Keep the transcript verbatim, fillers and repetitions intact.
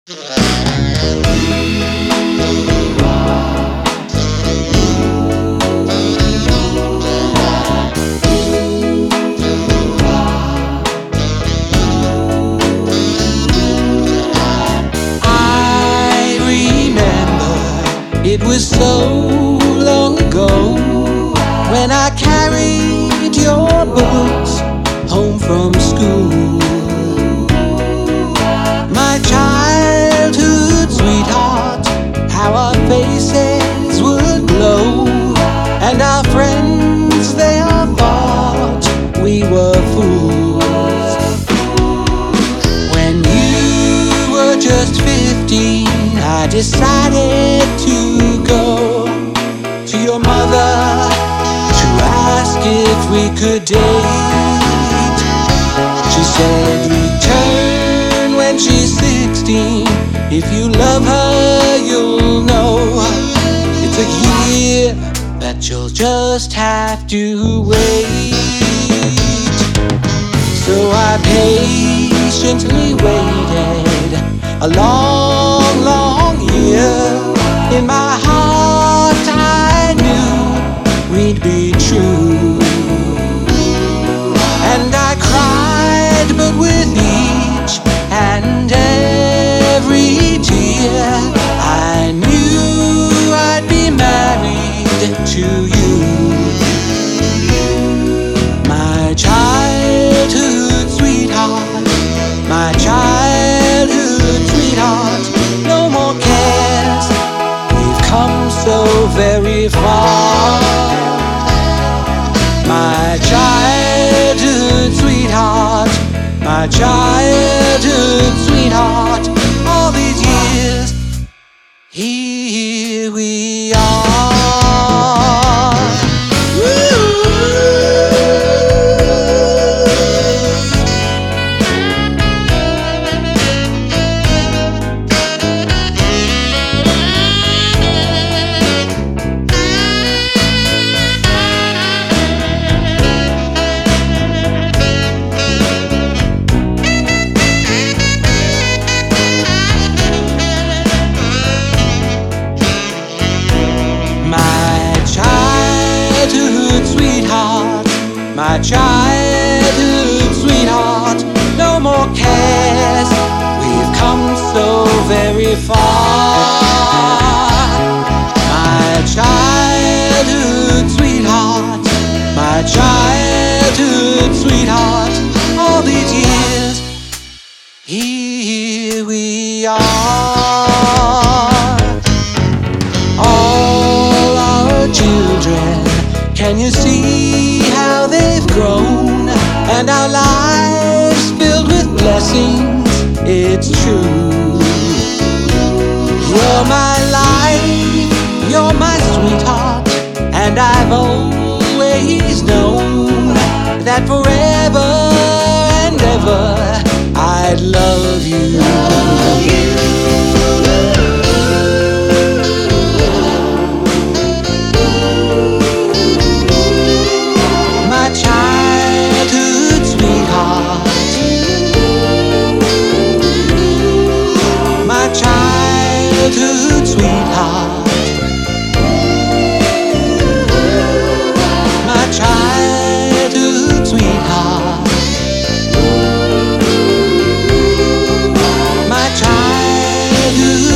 I remember it was so long ago when I carried your books home from school. My childhood sweetheart, how our faces would glow, and our friends they all thought we were fools. When you were just fifteen, I decided to go to your mother to ask if we could date. She said, return when she's sixteen. If you love her, you'll know it's a year that you'll just have to wait. So I patiently waited a long, long year. In my heart I knew we'd be true, and I cried, but with each and every tear I knew I'd be married to you. My childhood sweetheart, my childhood sweetheart, no more cares, we've come so very far. My childhood sweetheart, my childhood sweetheart, all these years, here we are. Woo! Sweetheart, my childhood sweetheart, no more cares, we've come so very far. My childhood sweetheart, my childhood sweetheart, all these years, here we are. All our children, can you see how they've grown? And our lives filled with blessings, it's true. You're my life, you're my sweetheart, and I've always known that forever and ever I'd love you. Childhood sweetheart, my childhood sweetheart, my childhood